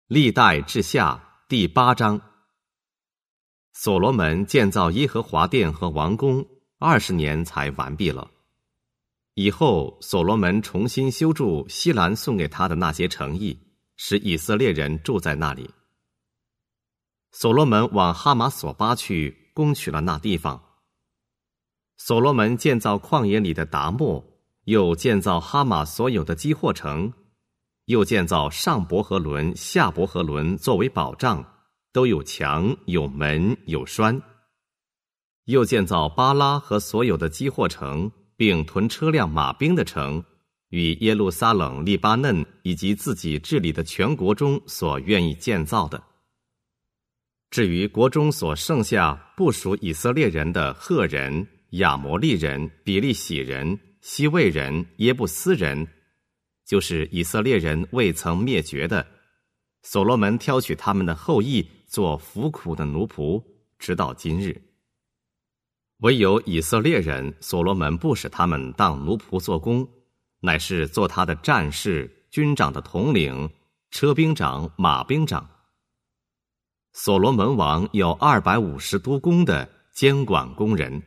历代志下第8章。所罗门建造耶和华殿和王宫20年才完毕了。以后所罗门重新修筑西兰送给他的那些城邑，使以色列人住在那里。所罗门往哈马索巴去，攻取了那地方。所罗门建造旷野里的达莫，又建造哈马所有的基货城，又建造上伯和伦、下伯和伦作为保障，都有墙、有门、有栓。又建造巴拉和所有的基货城，并屯车辆马兵的城，与耶路撒冷、利巴嫩以及自己治理的全国中所愿意建造的。至于国中所剩下不属以色列人的赫人、亚摩利人、比利洗人、西魏人、耶布斯人，就是以色列人未曾灭绝的，所罗门挑取他们的后裔做服苦的奴仆，直到今日。唯有以色列人，所罗门不使他们当奴仆做工，乃是做他的战士、军长的统领、车兵长、马兵长。所罗门王有250督工的监管工人。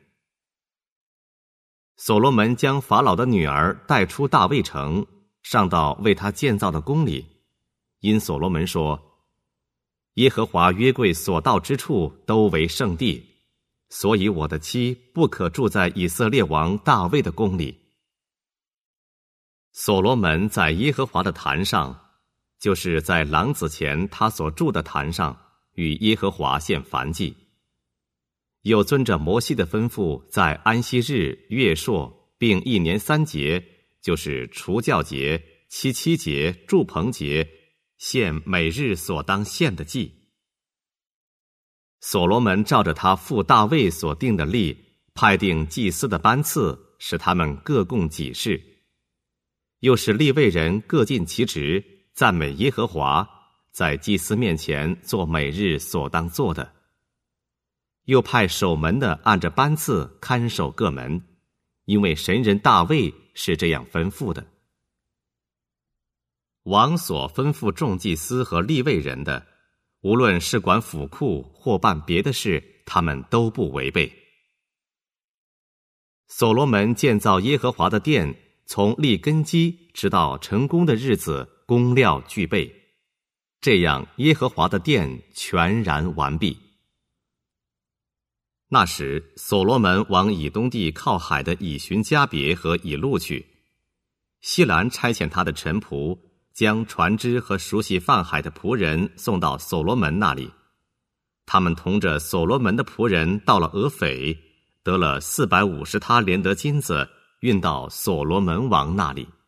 所罗门将法老的女儿带出大卫城，上到为他建造的宫里，因所罗门说：耶和华约柜所到之处都为圣地，所以我的妻不可住在以色列王大卫的宫里。所罗门在耶和华的坛上，就是在廊子前他所住的坛上，与耶和华献燔祭。又遵着摩西的吩咐，在安息日、月朔，并1年3节，就是除酵节、七节、住棚节，献每日所当献的祭。所罗门照着他父大卫所定的例，派定祭司的班次，使他们各供己事。又使利未人各尽其职，赞美耶和华，在祭司面前做每日所当做的。又派守门的按着班次看守各门，因为神人大卫是这样吩咐的。王所吩咐众祭司和利未人的，无论是管府库或办别的事，他们都不违背。所罗门建造耶和华的殿，从立根基直到成功的日子，工料俱备，这样耶和华的殿全然完毕。那时所罗门往以东地靠海的以寻加别和以路去，西兰差遣他的臣仆，将船只和熟悉泛海的仆人送到所罗门那里。他们同着所罗门的仆人到了俄斐，得了450他连得金子，运到所罗门王那里。